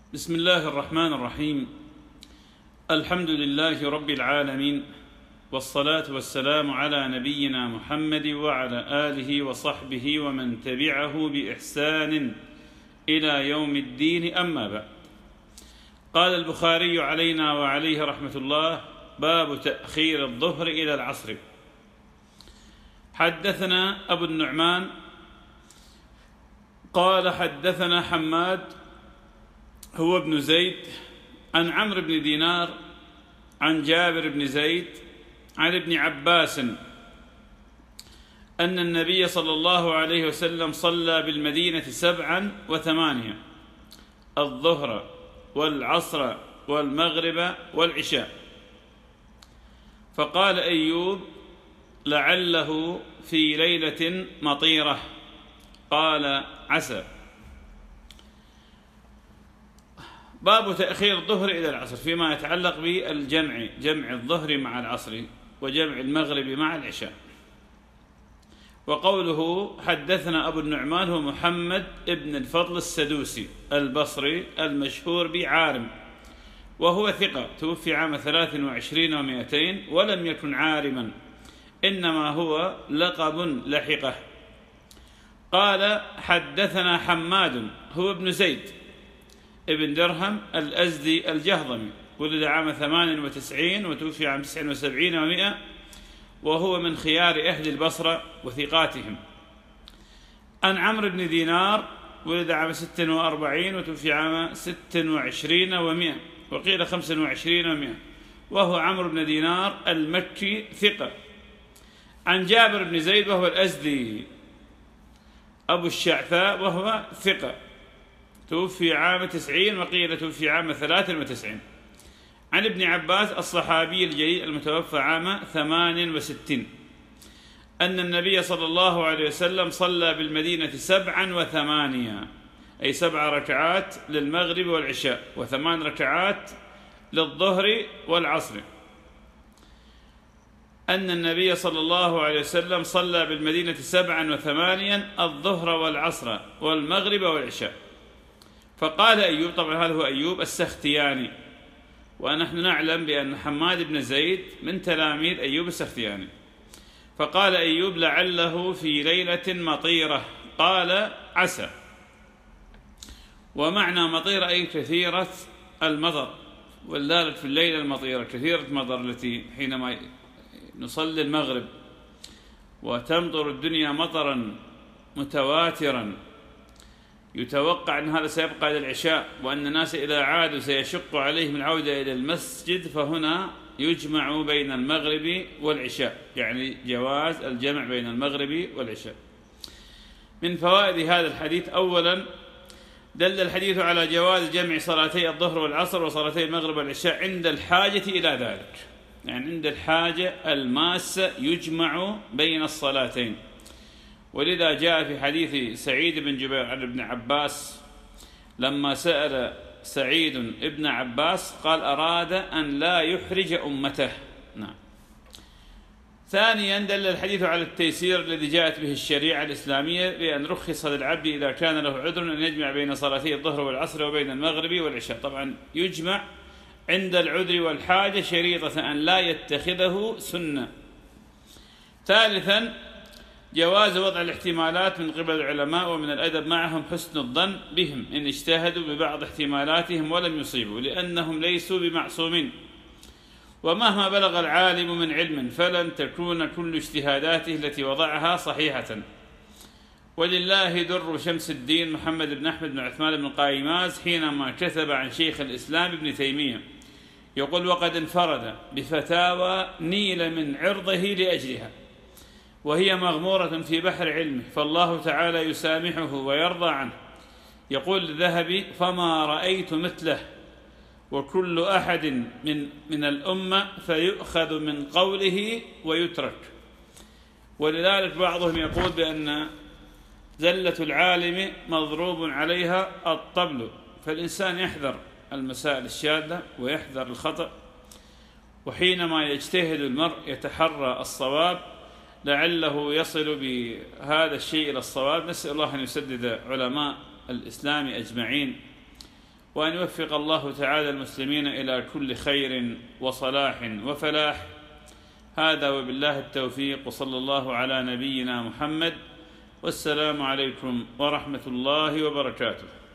بسم الله الرحمن الرحيم. الحمد لله رب العالمين، والصلاة والسلام على نبينا محمد وعلى آله وصحبه ومن تبعه بإحسان إلى يوم الدين، أما بعد. قال البخاري علينا وعليه رحمة الله: باب تأخير الظهر إلى العصر. حدثنا أبو النعمان قال حدثنا حماد هو ابن زيد عن عمرو بن دينار عن جابر بن زيد عن ابن عباس أن النبي صلى الله عليه وسلم صلى بالمدينة 7 و8: الظهر والعصر والمغرب والعشاء. فقال أيوب: لعله في ليلة مطيرة. قال: عسى. باب تأخير الظهر إلى العصر فيما يتعلق بالجمع، جمع الظهر مع العصر وجمع المغرب مع العشاء. وقوله حدثنا أبو النعمان هو محمد ابن الفضل السدوسي البصري المشهور بعارم، وهو ثقة، توفي عام 23 و200، ولم يكن عارما، إنما هو لقب لحقه. قال حدثنا حماد هو ابن زيد ابن درهم الأزدي الجهضمي، ولد عام 98 وتوفي عام 79 و100، وهو من خيار أهل البصرة وثقاتهم. عن عمرو بن دينار، ولد عام 46 وتوفي عام 26 و100، وقيل 25 و100، وهو عمرو بن دينار المكي ثقة. عن جابر بن زيد وهو الأزدي أبو الشعثاء، وهو ثقة، توفي عام 90 وقيل توفي عام 93. عن ابن عباس الصحابي الجليل المتوفى عام 68 أن النبي صلى الله عليه وسلم صلى بالمدينة 7 و8، أي 7 ركعات للمغرب والعشاء، و8 ركعات للظهر والعصر. أن النبي صلى الله عليه وسلم صلى بالمدينة 7 و8: الظهر والعصر والمغرب والعشاء. فقال أيوب، طبعا هذا هو أيوب السختياني، ونحن نعلم بأن حماد بن زيد من تلاميذ أيوب السختياني. فقال أيوب: لعله في ليلة مطيرة. قال: عسى. ومعنى مطيرة أي كثيرة المطر، ولذلك في الليلة المطيرة كثيرة المطر التي حينما نصلي المغرب وتمطر الدنيا مطرا متواترا، يتوقع أن هذا سيبقى إلى العشاء، وأن الناس إذا عادوا سيشق عليهم العودة إلى المسجد، فهنا يجمع بين المغرب والعشاء، يعني جواز الجمع بين المغرب والعشاء. من فوائد هذا الحديث: أولا، دل الحديث على جواز جمع صلاتي الظهر والعصر وصلاتي المغرب والعشاء عند الحاجة إلى ذلك، يعني عند الحاجة الماسة يجمع بين الصلاتين. ولذا جاء في حديث سعيد بن جبير عن ابن عباس لما سأل سعيد ابن عباس قال: أراد أن لا يحرج أمته. نعم. ثانيا، دل الحديث على التيسير الذي جاءت به الشريعة الإسلامية، بأن رخص للعبد إذا كان له عذر أن يجمع بين صلاتي الظهر والعصر وبين المغرب والعشاء. طبعا يجمع عند العذر والحاجة، شريطة أن لا يتخذه سنة. ثالثا، جواز وضع الاحتمالات من قبل العلماء، ومن الأدب معهم حسن الظن بهم إن اجتهدوا ببعض احتمالاتهم ولم يصيبوا، لأنهم ليسوا بمعصومين، ومهما بلغ العالم من علم فلن تكون كل اجتهاداته التي وضعها صحيحة. ولله در شمس الدين محمد بن أحمد بن عثمان بن قايماز حينما كتب عن شيخ الإسلام ابن تيمية يقول: وقد انفرد بفتاوى نيل من عرضه لأجلها، وهي مغمورة في بحر علمه، فالله تعالى يسامحه ويرضى عنه. يقول الذهبي: فما رأيت مثله، وكل أحد من الأمة فيؤخذ من قوله ويترك. ولذلك بعضهم يقول بأن زلة العالم مضروب عليها الطبل، فالإنسان يحذر المسائل الشاذة ويحذر الخطأ، وحينما يجتهد المرء يتحرى الصواب لعله يصل بهذا الشيء إلى الصواب. نسأل الله أن يسدد علماء الإسلام أجمعين وأن يوفق الله تعالى المسلمين إلى كل خير وصلاح وفلاح. هذا وبالله التوفيق، وصلى الله على نبينا محمد، والسلام عليكم ورحمة الله وبركاته.